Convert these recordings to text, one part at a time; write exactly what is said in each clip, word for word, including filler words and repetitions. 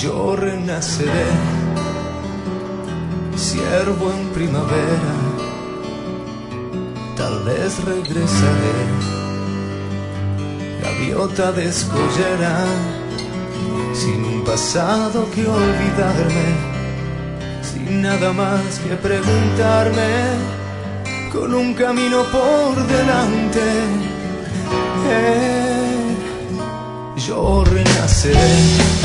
Yo renaceré, ciervo en primavera, tal vez regresaré, gaviota descollera, sin un pasado que olvidarme, sin nada más que preguntarme, con un camino por delante. Eh, yo renaceré,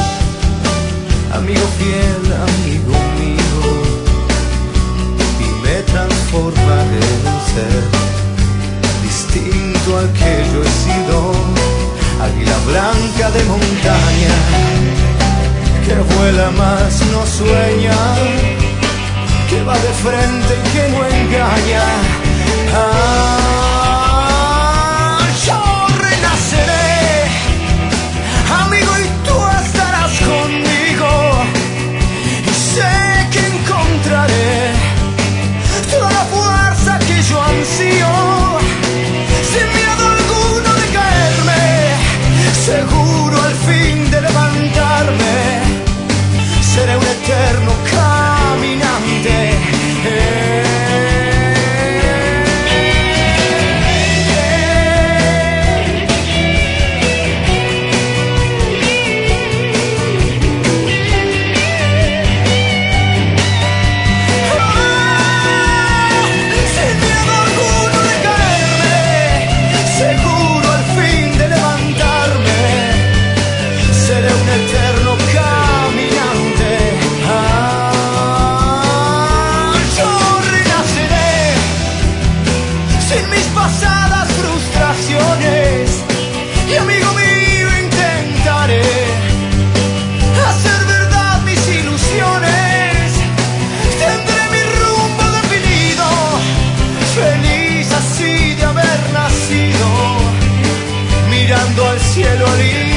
amigo fiel, amigo mío, y me transformaré en un ser distinto al que yo he sido, águila blanca de montaña, que vuela más no sueña, que va de frente y que no engaña. Ah, yo renaceré, amigo, y tú estarás conmigo, y sé que encontraré toda la fuerza que yo ansío, sin miedo alguno de caerme, seguro al fin de levantarme, seré un eterno caminante. Eh, mirando al cielo libre.